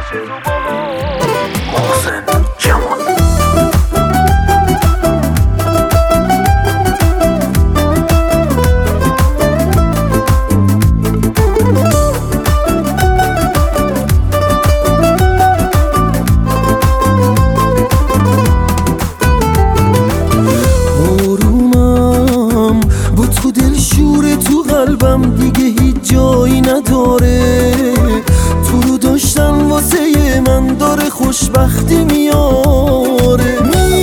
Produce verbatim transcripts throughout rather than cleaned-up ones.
محسن جمال. آرومم با تو دل شوره، تو قلبم دیگه هیچ جایی نداره. تو رو داشتن واسه من داره خوشبختی میاره.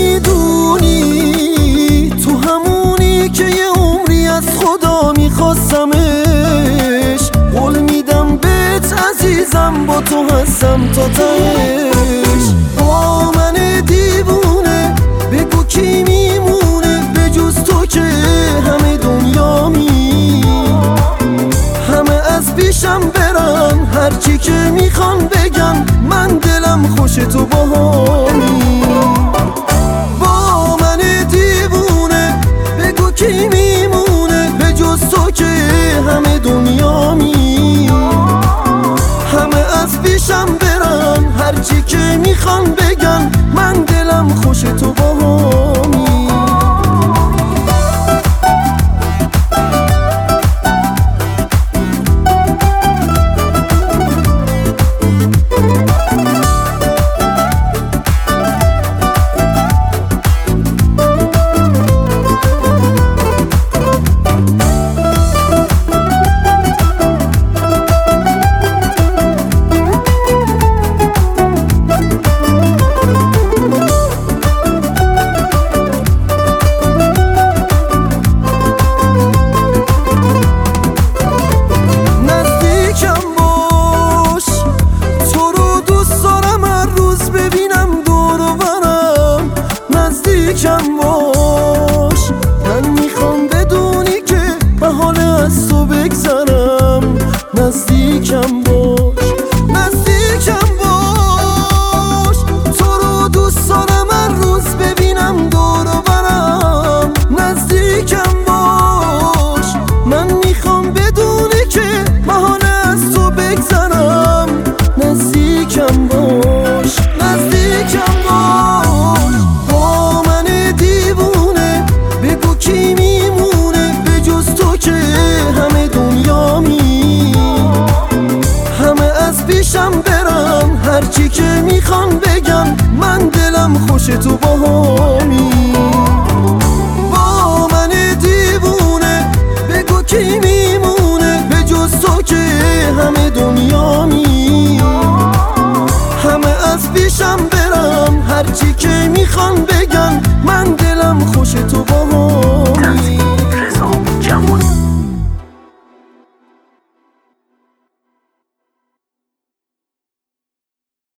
میدونی تو همونی که یه عمری از خدا میخواستمش. قول میدم بهت عزیزم با تو هستم تا تهش. با من دیوونه بگو کی میمونه به جز تو که همه دنیا می. همه از پیشم برن هرچی که میخوان بگن، من دلم خوش تو باهامی. با من دیوونه بگو کی میمونه به جز تو که همه دنیا می. همه از پیشم برن هرچی که میخوان بگن، من دلم خوش تو باهامی. نزدیکم باش، من میخوام بدونی که محاله از تو بگذرم. نزدیکم باش، نزدیکم باش، تو رو دوست دارم هر روز ببینم دور و برم. نزدیکم باش، من میخوام بدونی که محاله از تو بگذرم. نزدیکم باش، نزدیکم باش. کی میمونه به جز تو که همه دنیا می. همه از پیشم برن هرچی که میخوان بگن، من دلم خوش تو باهامی.